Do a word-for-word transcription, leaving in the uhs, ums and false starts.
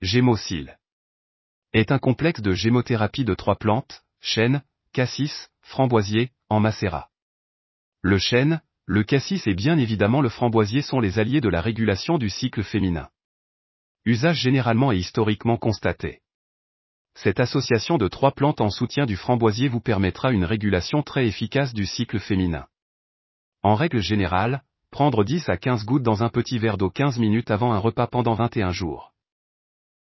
Gémocil est un complexe de gémothérapie de trois plantes, chêne, cassis, framboisier, en macérat. Le chêne, le cassis et bien évidemment le framboisier sont les alliés de la régulation du cycle féminin. Usage généralement et historiquement constaté. Cette association de trois plantes en soutien du framboisier vous permettra une régulation très efficace du cycle féminin. En règle générale, prendre dix à quinze gouttes dans un petit verre d'eau quinze minutes avant un repas pendant vingt et un jours.